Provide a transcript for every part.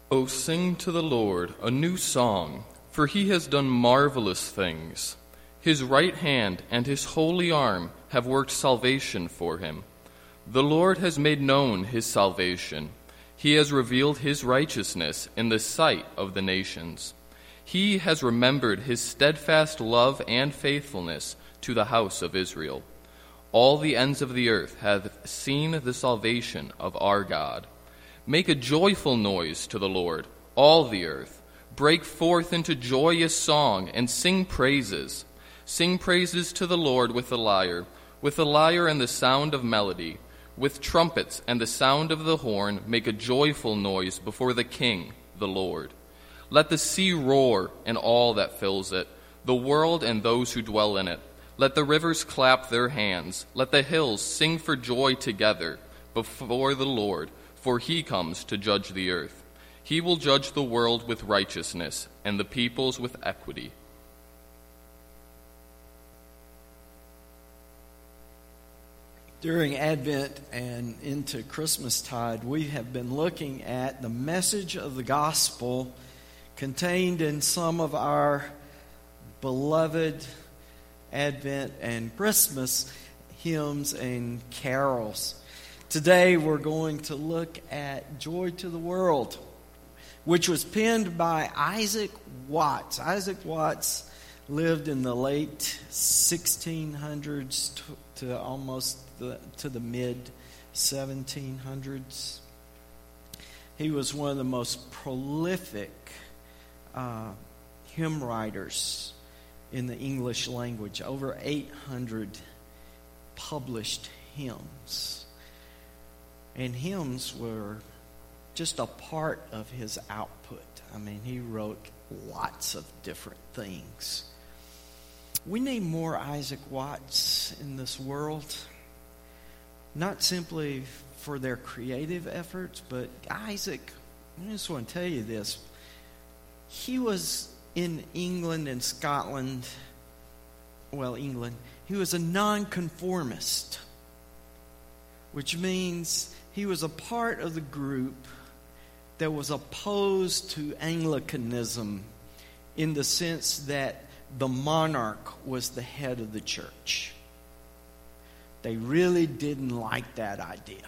O sing to the Lord a new song, for he has done marvelous things. His right hand and his holy arm have worked salvation for him. The Lord has made known his salvation. He has revealed his righteousness in the sight of the nations. He has remembered his steadfast love and faithfulness to the house of Israel. All the ends of the earth have seen the salvation of our God. Make a joyful noise to the Lord, all the earth. Break forth into joyous song and sing praises. Sing praises to the Lord with the lyre and the sound of melody. With trumpets and the sound of the horn, make a joyful noise before the King, the Lord. Let the sea roar and all that fills it, the world and those who dwell in it. Let the rivers clap their hands. Let the hills sing for joy together before the Lord, for he comes to judge the earth. He will judge the world with righteousness and the peoples with equity. During Advent and into Christmastide, we have been looking at the message of the gospel contained in some of our beloved Advent and Christmas hymns and carols. Today we're going to look at Joy to the World, which was penned by Isaac Watts. Isaac Watts lived in the late 1600s to almost to the mid 1700s. He was one of the most prolific hymn writers in the English language. Over 800 published hymns. And hymns were just a part of his output. I mean, he wrote lots of different things. We need more Isaac Watts in this world. Not simply for their creative efforts, but Isaac, I just want to tell you this. He was in England and Scotland, England. He was a nonconformist, which means he was a part of the group that was opposed to Anglicanism in the sense that the monarch was the head of the church. They really didn't like that idea.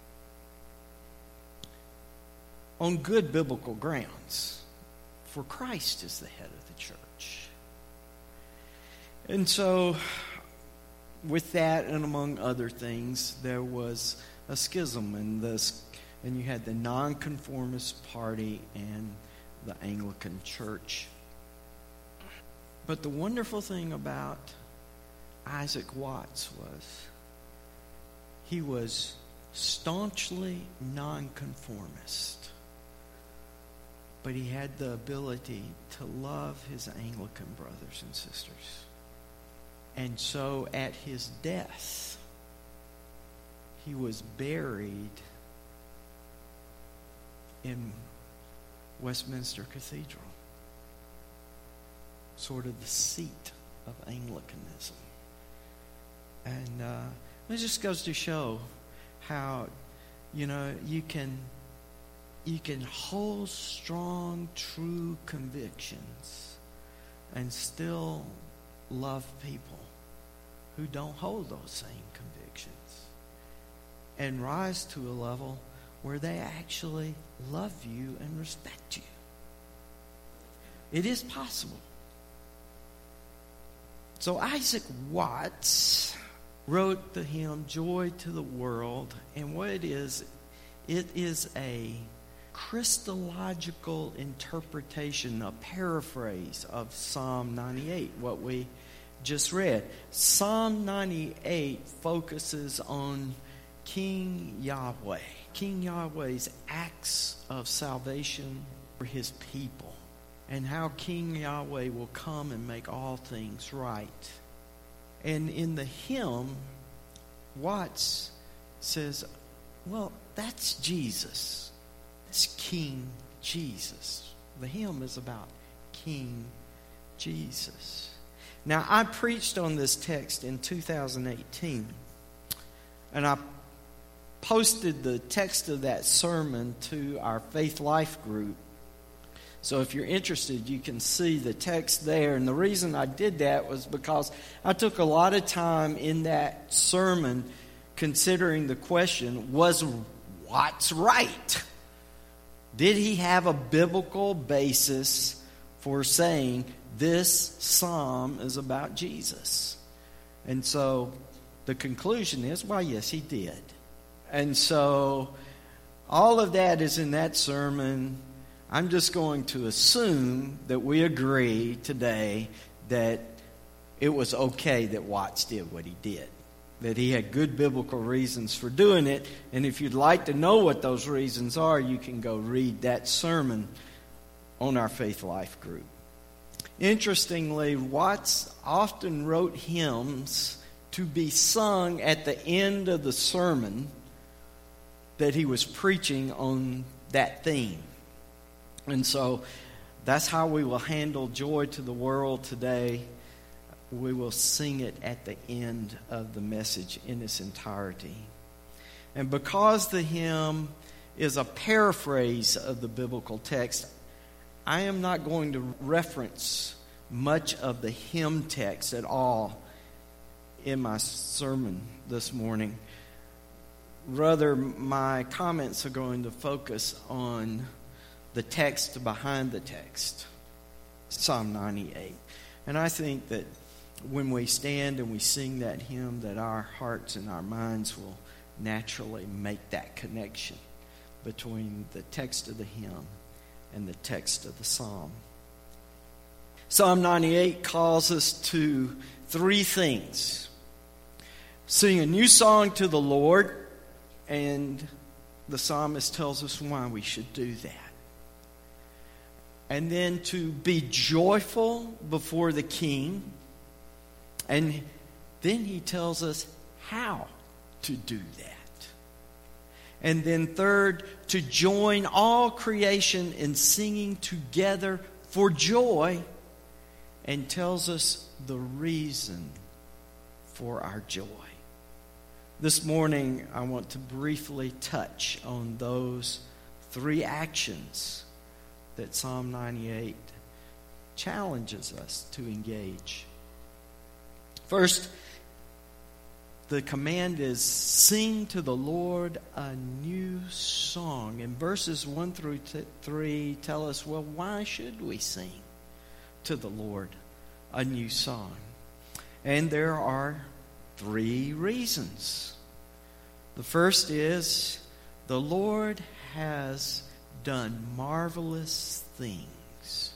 On good biblical grounds, for Christ is the head of the church. And so, with that and among other things, there was a schism, and you had the nonconformist party and the Anglican church. But the wonderful thing about Isaac Watts was he was staunchly nonconformist, but he had the ability to love his Anglican brothers and sisters. And so at his death, he was buried in Westminster Cathedral, sort of the seat of Anglicanism. And it just goes to show how, you can hold strong, true convictions and still love people who don't hold those same convictions and rise to a level where they actually love you and respect you. It is possible. So Isaac Watts wrote the hymn Joy to the World, and what it is a Christological interpretation, a paraphrase of Psalm 98, what we just read. Psalm 98 focuses on King Yahweh, King Yahweh's acts of salvation for his people, and how King Yahweh will come and make all things right. And in the hymn, Watts says, well, that's Jesus. It's King Jesus. The hymn is about King Jesus. Now, I preached on this text in 2018, and I posted the text of that sermon to our Faith Life group. So if you're interested, you can see the text there. And the reason I did that was because I took a lot of time in that sermon considering the question, was Watts right? Did he have a biblical basis for saying this psalm is about Jesus? And so the conclusion is, well, yes, he did. And so all of that is in that sermon. I'm just going to assume that we agree today that it was okay that Watts did what he did, that he had good biblical reasons for doing it. And if you'd like to know what those reasons are, you can go read that sermon on our Faith Life group. Interestingly, Watts often wrote hymns to be sung at the end of the sermon that he was preaching on that theme. And so that's how we will handle Joy to the World today. We will sing it at the end of the message in its entirety. And because the hymn is a paraphrase of the biblical text, I am not going to reference much of the hymn text at all in my sermon this morning. Rather, my comments are going to focus on the text behind the text, Psalm 98. And I think that when we stand and we sing that hymn, that our hearts and our minds will naturally make that connection between the text of the hymn and the text of the psalm. Psalm 98 calls us to three things. Sing a new song to the Lord, and the psalmist tells us why we should do that. And then to be joyful before the King. And then he tells us how to do that. And then third, to join all creation in singing together for joy, and tells us the reason for our joy. This morning, I want to briefly touch on those three actions that Psalm 98 challenges us to engage. First, the command is sing to the Lord a new song. And verses 1 through 3 tell us, well, why should we sing to the Lord a new song? And there are three reasons. The first is the Lord has done marvelous things.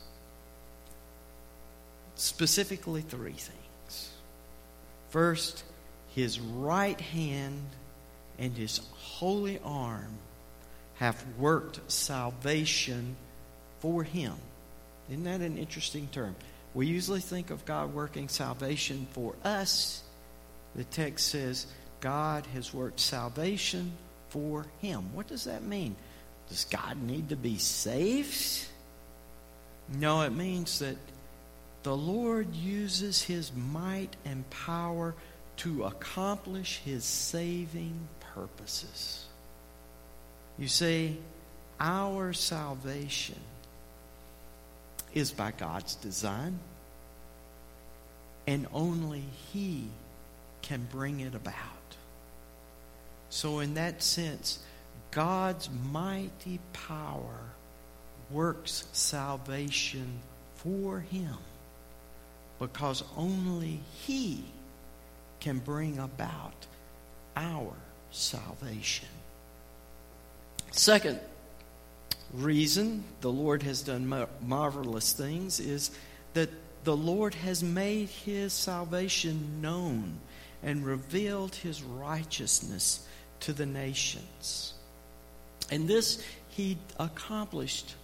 Specifically, three things. First, his right hand and his holy arm have worked salvation for him. Isn't that an interesting term? We usually think of God working salvation for us. The text says God has worked salvation for him. What does that mean? Does God need to be saved? No, it means that the Lord uses his might and power to accomplish his saving purposes. You see, our salvation is by God's design, and only he can bring it about. So in that sense, God's mighty power works salvation for him because only he can bring about our salvation. Second reason the Lord has done marvelous things is that the Lord has made his salvation known and revealed his righteousness to the nations. And this he accomplished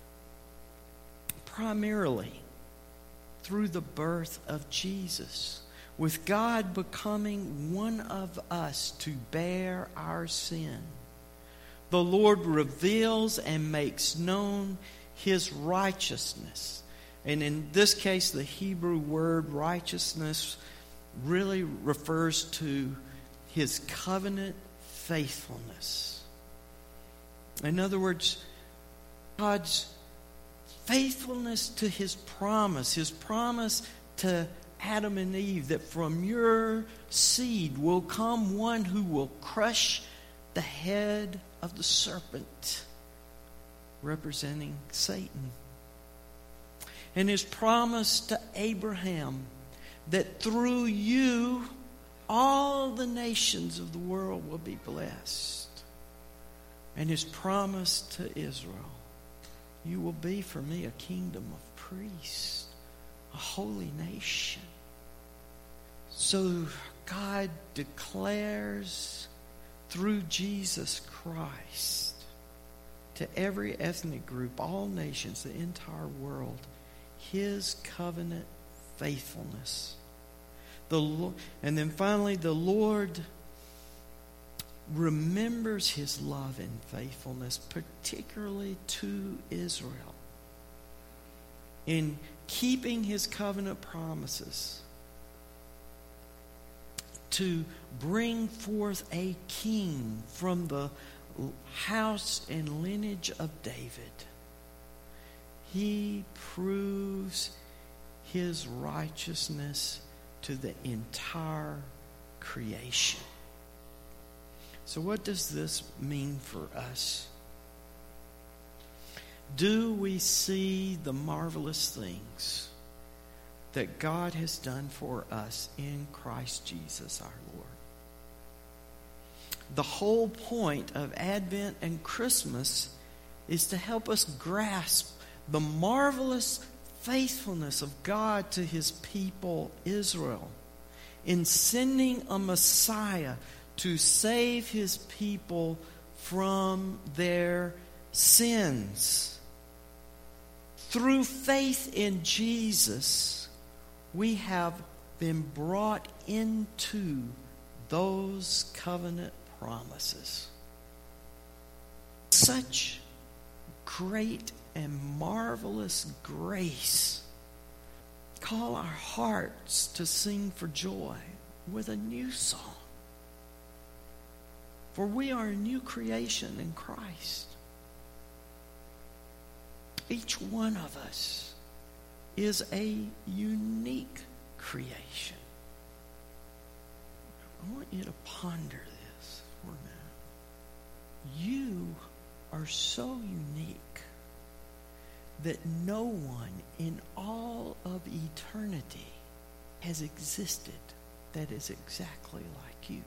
primarily through the birth of Jesus, with God becoming one of us to bear our sin. The Lord reveals and makes known his righteousness. And in this case, the Hebrew word righteousness really refers to his covenant faithfulness. In other words, God's faithfulness to His promise to Adam and Eve, that from your seed will come one who will crush the head of the serpent, representing Satan. And His promise to Abraham that through you all the nations of the world will be blessed. And His promise to Israel, you will be for me a kingdom of priests, a holy nation. So God declares through Jesus Christ to every ethnic group, all nations, the entire world, His covenant faithfulness. And then finally, the Lord remembers His love and faithfulness, particularly to Israel, in keeping His covenant promises to bring forth a king from the house and lineage of David. He proves His righteousness to the entire creation. So what does this mean for us? Do we see the marvelous things that God has done for us in Christ Jesus our Lord? The whole point of Advent and Christmas is to help us grasp the marvelous faithfulness of God to His people Israel in sending a Messiah to save His people from their sins. Through faith in Jesus, we have been brought into those covenant promises. Such great and marvelous grace. Call our hearts to sing for joy with a new song. For we are a new creation in Christ. Each one of us is a unique creation. I want you to ponder this for a minute. You are so unique that no one in all of eternity has existed that is exactly like you.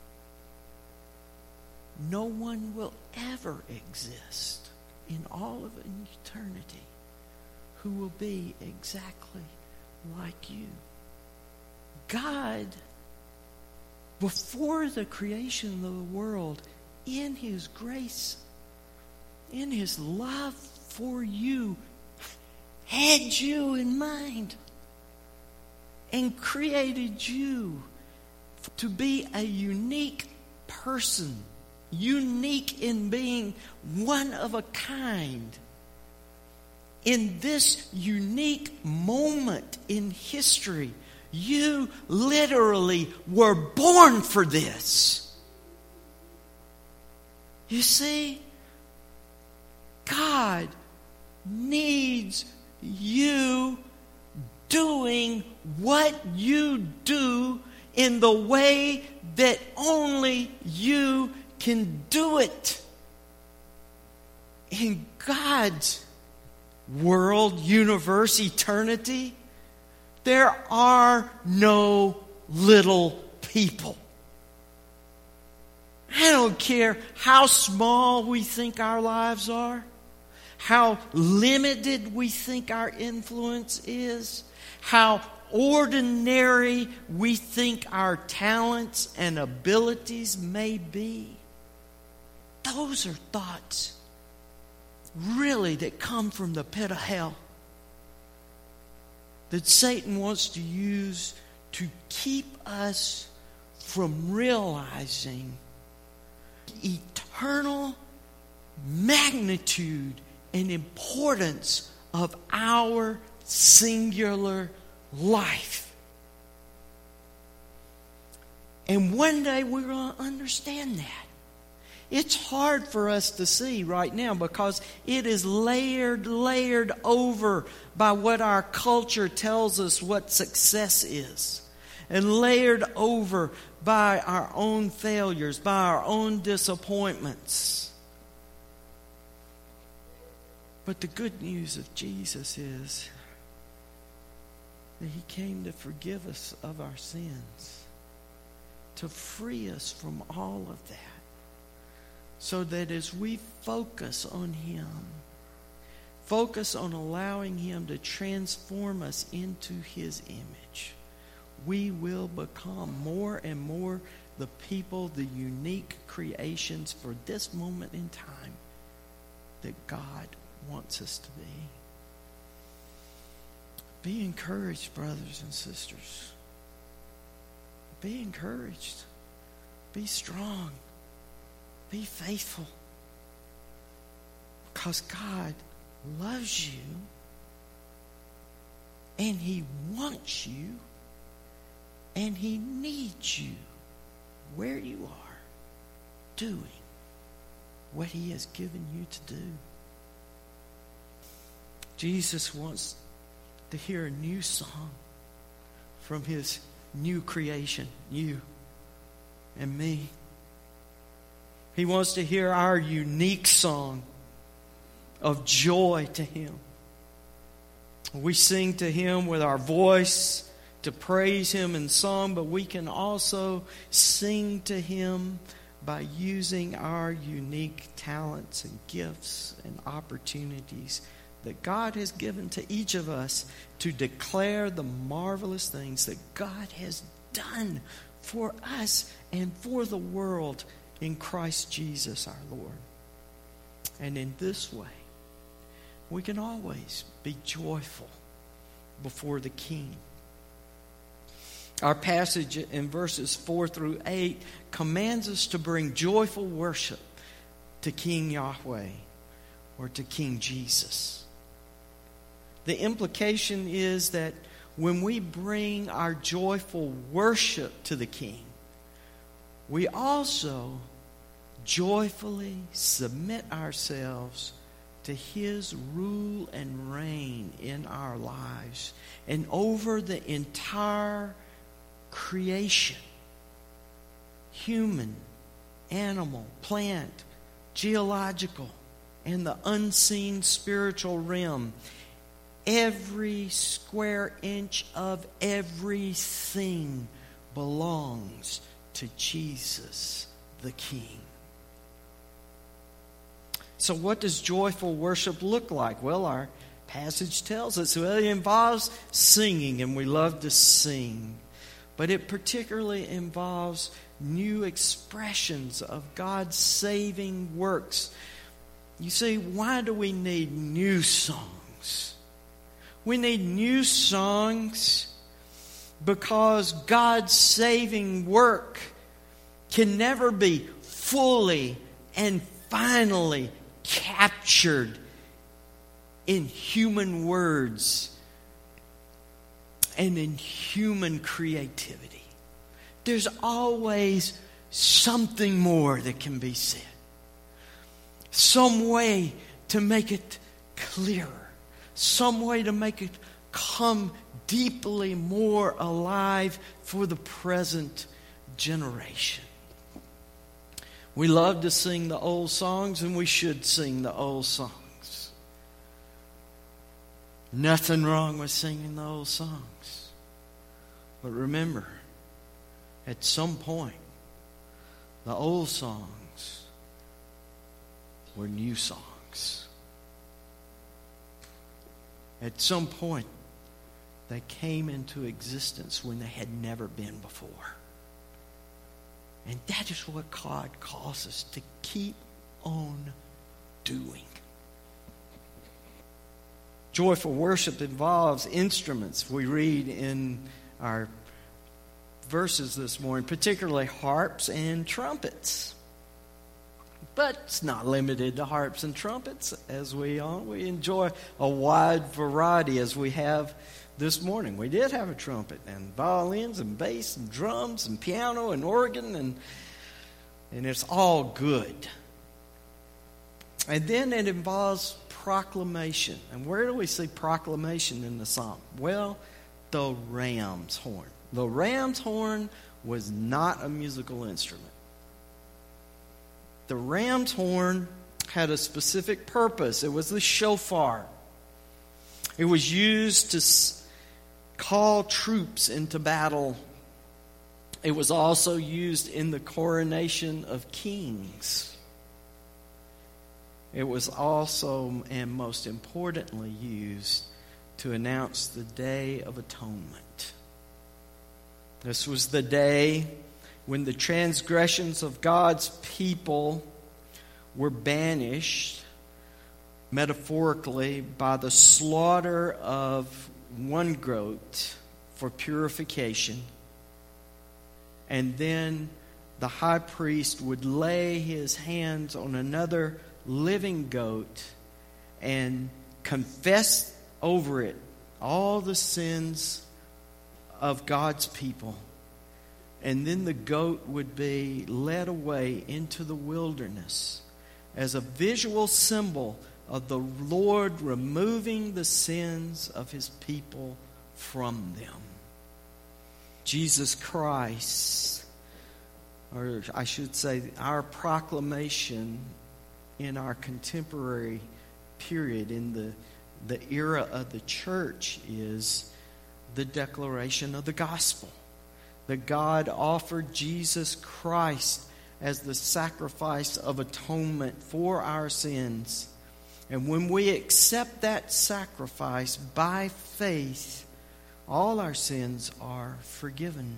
No one will ever exist in all of eternity who will be exactly like you. God, before the creation of the world, in His grace, in His love for you, had you in mind and created you to be a unique person, unique in being one of a kind. In this unique moment in history, you literally were born for this. You see, God needs you doing what you do in the way that only you can do it. In God's world, universe, eternity, there are no little people. I don't care how small we think our lives are, how limited we think our influence is, how ordinary we think our talents and abilities may be. Those are thoughts really that come from the pit of hell that Satan wants to use to keep us from realizing eternal magnitude and importance of our singular life. And one day we're going to understand that. It's hard for us to see right now because it is layered over by what our culture tells us what success is. And layered over by our own failures, by our own disappointments. But the good news of Jesus is that He came to forgive us of our sins, to free us from all of that, so that as we focus on Him, focus on allowing Him to transform us into His image, we will become more and more the people, the unique creations for this moment in time that God wants us to be. Be encouraged, brothers and sisters. Be encouraged. Be strong. Be faithful. Because God loves you and He wants you and He needs you where you are, doing what He has given you to do. Jesus wants to hear a new song from His new creation, you and me. He wants to hear our unique song of joy to Him. We sing to Him with our voice to praise Him in song, but we can also sing to Him by using our unique talents and gifts and opportunities that God has given to each of us to declare the marvelous things that God has done for us and for the world in Christ Jesus our Lord. And in this way, we can always be joyful before the King. Our passage in verses 4 through 8 commands us to bring joyful worship to King Yahweh or to King Jesus. The implication is that when we bring our joyful worship to the King, we also joyfully submit ourselves to His rule and reign in our lives and over the entire creation, human, animal, plant, geological, and the unseen spiritual realm. Every square inch of everything belongs to Jesus the King. So what does joyful worship look like? Well, our passage tells us it involves singing, and we love to sing. But it particularly involves new expressions of God's saving works. You see, why do we need new songs? We need new songs because God's saving work can never be fully and finally captured in human words and in human creativity. There's always something more that can be said. Some way to make it clearer. Some way to make it come deeply more alive for the present generation. We love to sing the old songs, and we should sing the old songs. Nothing wrong with singing the old songs. But remember, at some point, the old songs were new songs. At some point, they came into existence when they had never been before. And that is what God calls us to keep on doing. Joyful worship involves instruments. We read in our verses this morning, particularly harps and trumpets. But it's not limited to harps and trumpets as we enjoy a wide variety as we have this morning. We did have a trumpet and violins and bass and drums and piano and organ And it's all good. And then it involves proclamation. And where do we see proclamation in the psalm? Well, the ram's horn. The ram's horn was not a musical instrument. The ram's horn had a specific purpose. It was the shofar. It was used to call troops into battle. It was also used in the coronation of kings. It was also, and most importantly, used to announce the Day of Atonement. This was the day when the transgressions of God's people were banished, metaphorically, by the slaughter of one goat for purification. And then the high priest would lay his hands on another living goat and confess over it all the sins of God's people. And then the goat would be led away into the wilderness as a visual symbol of the Lord removing the sins of His people from them. Jesus Christ, or I should say our proclamation in our contemporary period, in the era of the church, is the declaration of the gospel. That God offered Jesus Christ as the sacrifice of atonement for our sins. And when we accept that sacrifice by faith, all our sins are forgiven.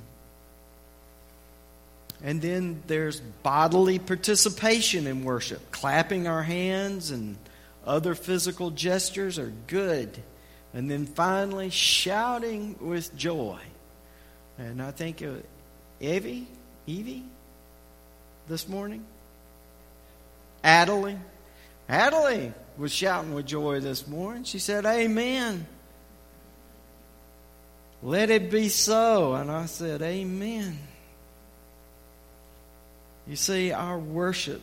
And then there's bodily participation in worship. Clapping our hands and other physical gestures are good. And then finally, shouting with joy. And I think Evie, this morning? Adelie was shouting with joy this morning. She said, "Amen. Let it be so." And I said, "Amen." You see, our worship,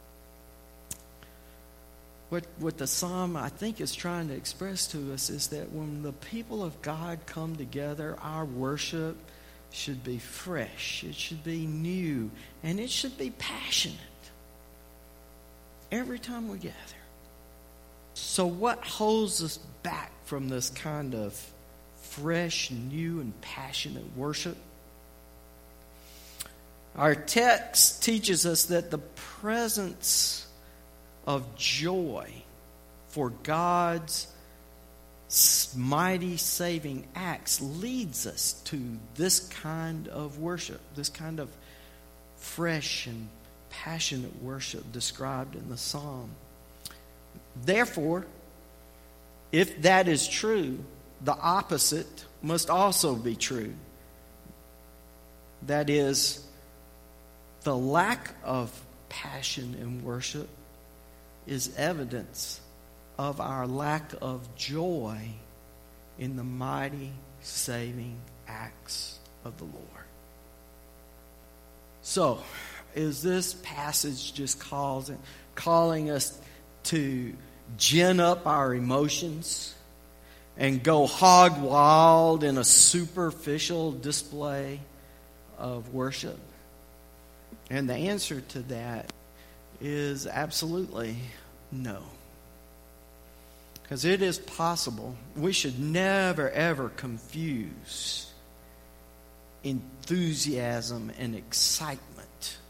what the psalm, I think, is trying to express to us is that when the people of God come together, our worship should be fresh. It should be new. And it should be passionate every time we gather. So what holds us back from this kind of fresh, new, and passionate worship? Our text teaches us that the presence of joy for God's mighty saving acts leads us to this kind of worship, this kind of fresh and passionate worship described in the psalm. Therefore, if that is true, the opposite must also be true. That is, the lack of passion in worship is evidence of our lack of joy in the mighty saving acts of the Lord. So, is this passage just calling us to gin up our emotions and go hog wild in a superficial display of worship? And the answer to that is absolutely no. Because it is possible. We should never, ever confuse enthusiasm and excitement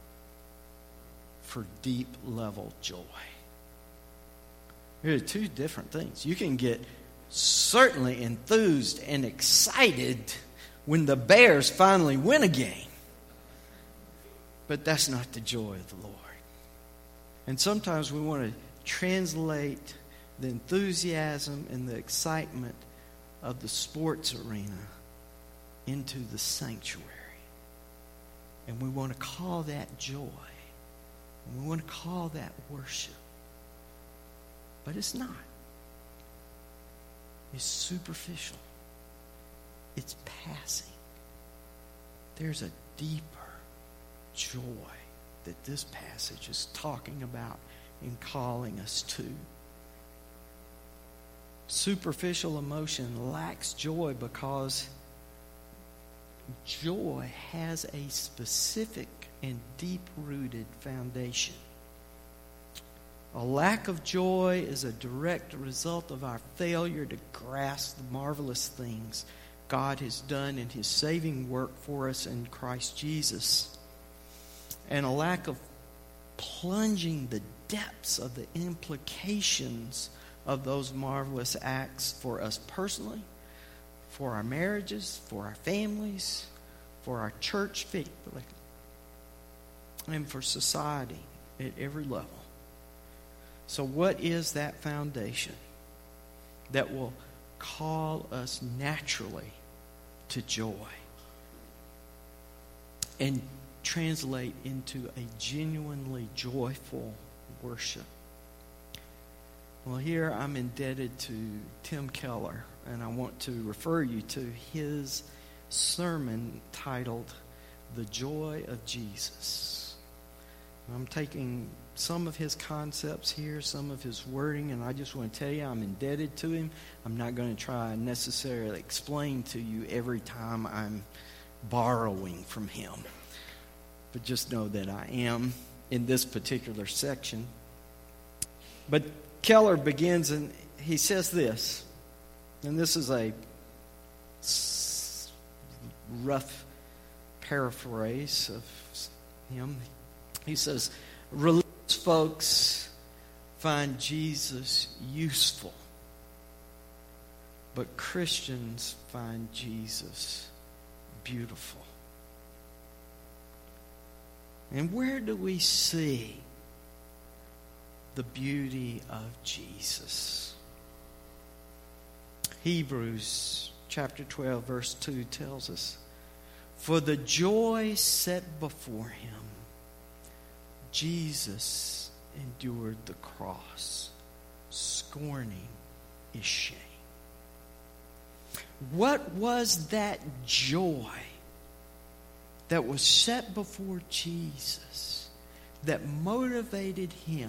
for deep level joy. There are two different things. You can get certainly enthused and excited when the Bears finally win a game. But that's not the joy of the Lord. And sometimes we want to translate the enthusiasm and the excitement of the sports arena into the sanctuary. And we want to call that joy. And we want to call that worship. But it's not. It's superficial. It's passing. There's a deeper joy that this passage is talking about and calling us to. Superficial emotion lacks joy because joy has a specific and deep-rooted foundation. A lack of joy is a direct result of our failure to grasp the marvelous things God has done in His saving work for us in Christ Jesus. And a lack of plunging the depths of the implications of those marvelous acts for us personally, for our marriages, for our families, for our church family, and for society at every level. So what is that foundation that will call us naturally to joy and translate into a genuinely joyful worship? Well, here I'm indebted to Tim Keller, and I want to refer you to his sermon titled, "The Joy of Jesus." I'm taking some of his concepts here, some of his wording, and I just want to tell you I'm indebted to him. I'm not going to try and necessarily explain to you every time I'm borrowing from him. But just know that I am in this particular section. But Keller begins and he says this, and this is a rough paraphrase of him. He says, religious folks find Jesus useful, but Christians find Jesus beautiful. And where do we see the beauty of Jesus? Hebrews chapter 12 verse 2 tells us, "For the joy set before him, Jesus endured the cross, scorning its shame." What was that joy that was set before Jesus that motivated him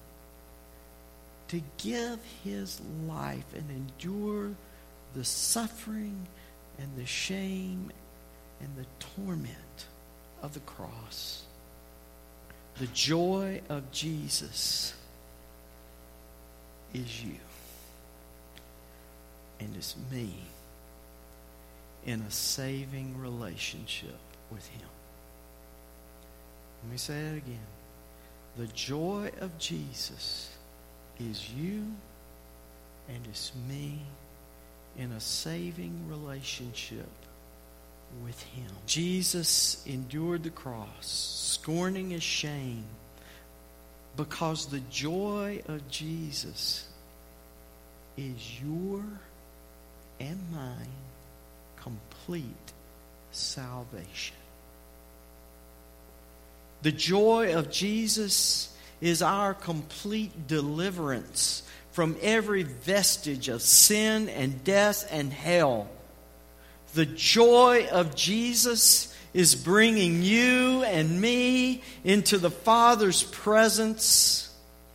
to give his life and endure the suffering and the shame and the torment of the cross? The joy of Jesus is you and it's me in a saving relationship with him. Let me say that again. The joy of Jesus is you and it's me in a saving relationship with him. Jesus endured the cross, scorning his shame, because the joy of Jesus is your and mine complete salvation. The joy of Jesus is our complete deliverance from every vestige of sin and death and hell. The joy of Jesus is bringing you and me into the Father's presence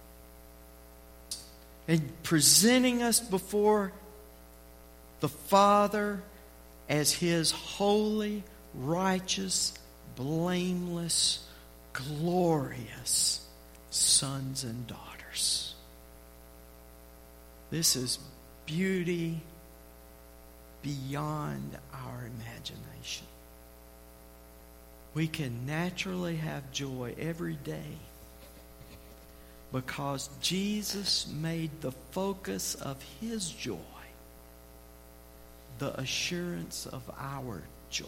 and presenting us before the Father as His holy, righteous, blameless, glorious sons and daughters. This is beauty beyond our imagination. We can naturally have joy every day because Jesus made the focus of His joy the assurance of our joy.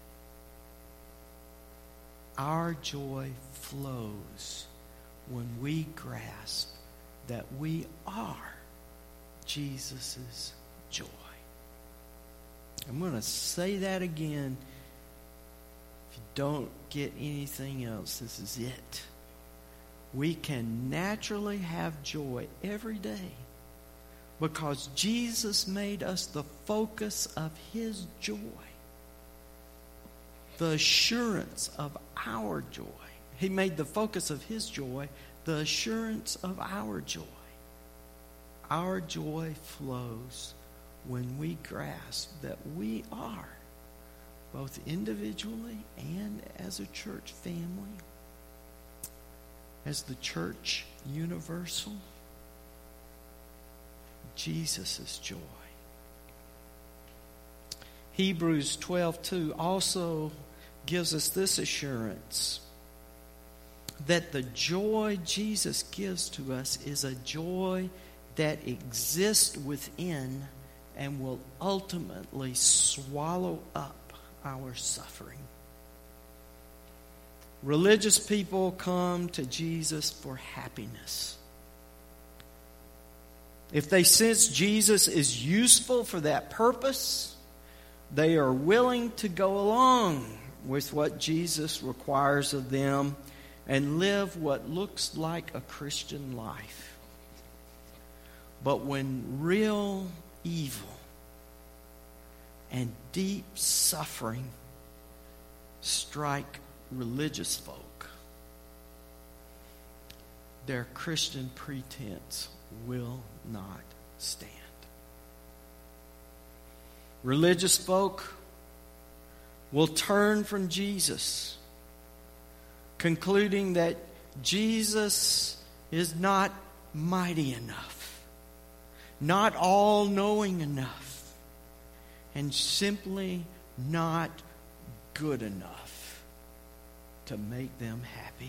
Our joy flows when we grasp that we are Jesus' joy. I'm going to say that again. If you don't get anything else, this is it. We can naturally have joy every day because Jesus made us the focus of His joy, the assurance of our joy. He made the focus of his joy the assurance of our joy. Our joy flows when we grasp that we are, both individually and as a church family, as the church universal, Jesus' joy. Hebrews 12:2 also gives us this assurance that the joy Jesus gives to us is a joy that exists within and will ultimately swallow up our suffering. Religious people come to Jesus for happiness. If they sense Jesus is useful for that purpose, they are willing to go along with what Jesus requires of them and live what looks like a Christian life. But when real evil and deep suffering strike religious folk, their Christian pretense will not stand. Religious folk will turn from Jesus, concluding that Jesus is not mighty enough, not all-knowing enough, and simply not good enough to make them happy.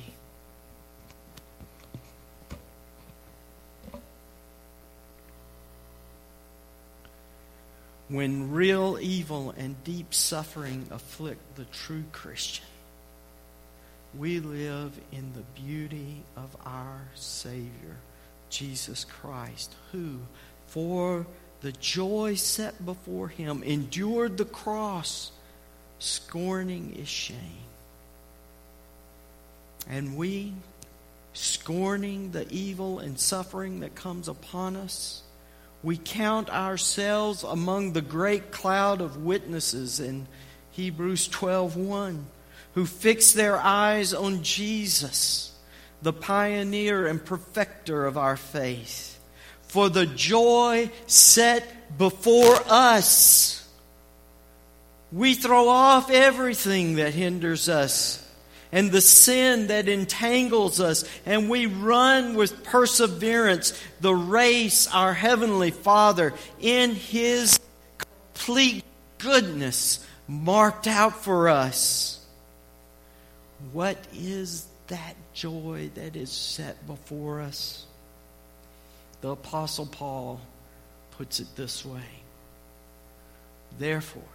When real evil and deep suffering afflict the true Christian, we live in the beauty of our Savior, Jesus Christ, who, for the joy set before him, endured the cross, scorning its shame. And we, scorning the evil and suffering that comes upon us, we count ourselves among the great cloud of witnesses in Hebrews 12:1, who fix their eyes on Jesus, the pioneer and perfecter of our faith. For the joy set before us, we throw off everything that hinders us and the sin that entangles us, and we run with perseverance the race our Heavenly Father in His complete goodness marked out for us. What is that joy that is set before us? The Apostle Paul puts it this way: therefore,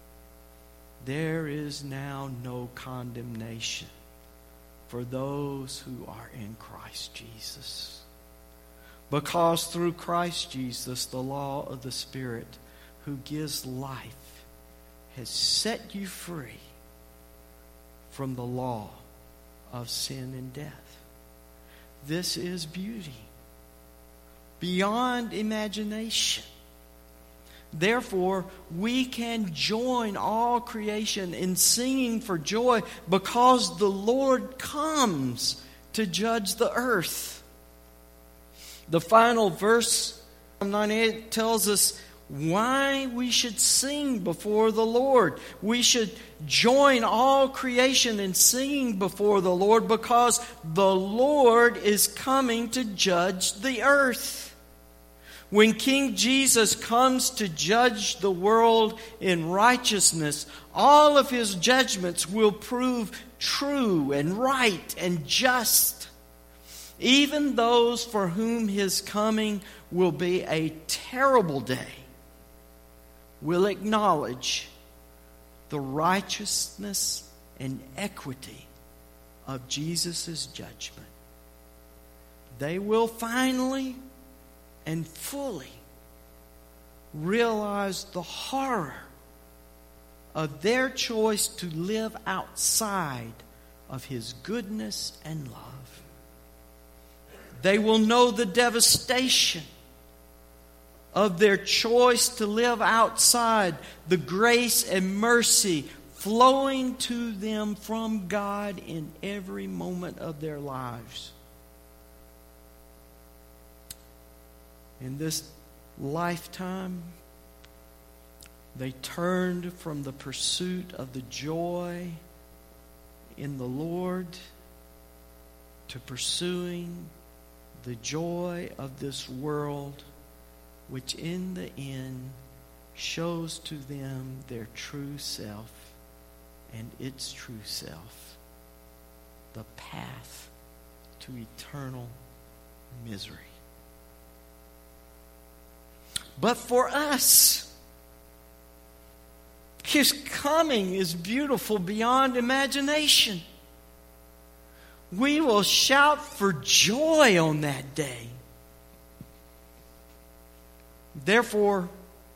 there is now no condemnation for those who are in Christ Jesus. Because through Christ Jesus, the law of the Spirit who gives life has set you free from the law of sin and death. This is beauty beyond imagination. Therefore, we can join all creation in singing for joy because the Lord comes to judge the earth. The final verse, Psalm 98, tells us why we should sing before the Lord. We should join all creation in singing before the Lord because the Lord is coming to judge the earth. When King Jesus comes to judge the world in righteousness, all of His judgments will prove true and right and just. Even those for whom His coming will be a terrible day will acknowledge the righteousness and equity of Jesus' judgment. They will finally and fully realize the horror of their choice to live outside of His goodness and love. They will know the devastation of their choice to live outside the grace and mercy flowing to them from God in every moment of their lives. In this lifetime, they turned from the pursuit of the joy in the Lord to pursuing the joy of this world, which in the end shows to them their true self and its true self, the path to eternal misery. But for us, His coming is beautiful beyond imagination. We will shout for joy on that day. Therefore,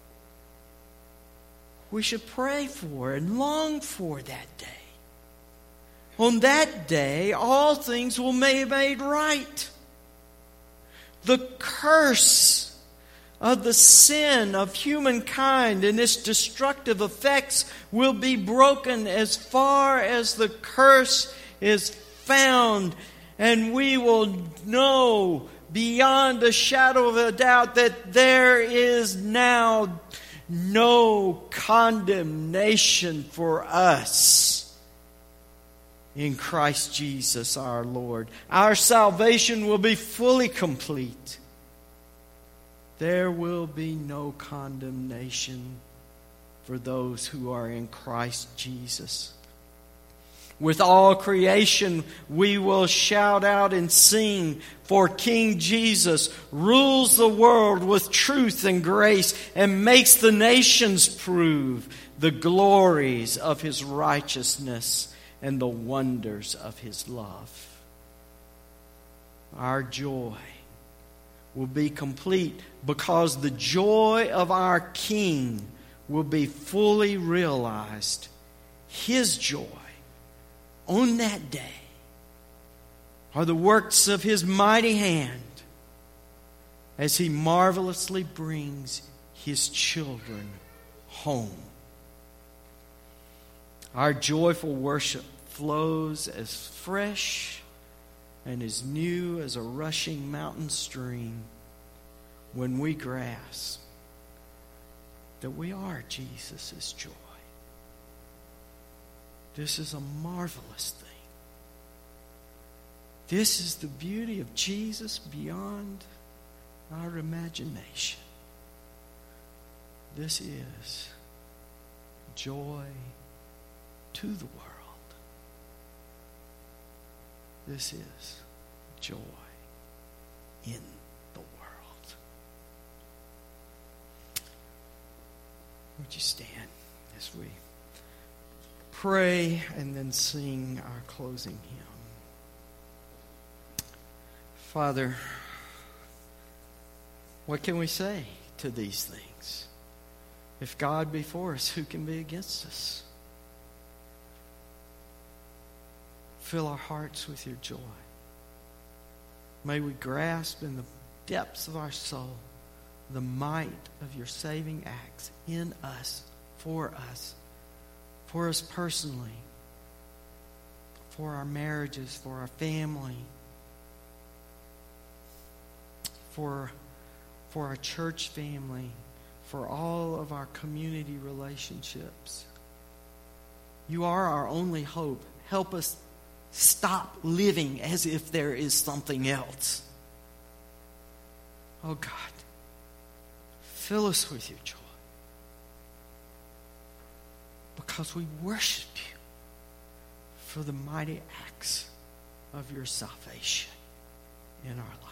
we should pray for and long for that day. On that day, all things will be made right. The curse of the sin of humankind and its destructive effects will be broken as far as the curse is found, and we will know beyond a shadow of a doubt that there is now no condemnation for us in Christ Jesus our Lord. Our salvation will be fully complete. There will be no condemnation for those who are in Christ Jesus. With all creation, we will shout out and sing, for King Jesus rules the world with truth and grace and makes the nations prove the glories of His righteousness and the wonders of His love. Our joy will be complete because the joy of our King will be fully realized. His joy on that day are the works of His mighty hand as He marvelously brings His children home. Our joyful worship flows as fresh and as new as a rushing mountain stream when we grasp that we are Jesus' joy. This is a marvelous thing. This is the beauty of Jesus beyond our imagination. This is joy to the world. This is joy in the world. Would you stand as we pray and then sing our closing hymn? Father, what can we say to these things? If God be for us, who can be against us? Fill our hearts with your joy. May we grasp in the depths of our soul the might of your saving acts in us, for us personally, for our marriages, for our family, for our church family, for all of our community relationships. You are our only hope. Help us stop living as if there is something else. Oh God, fill us with your joy, because we worship you for the mighty acts of your salvation in our lives.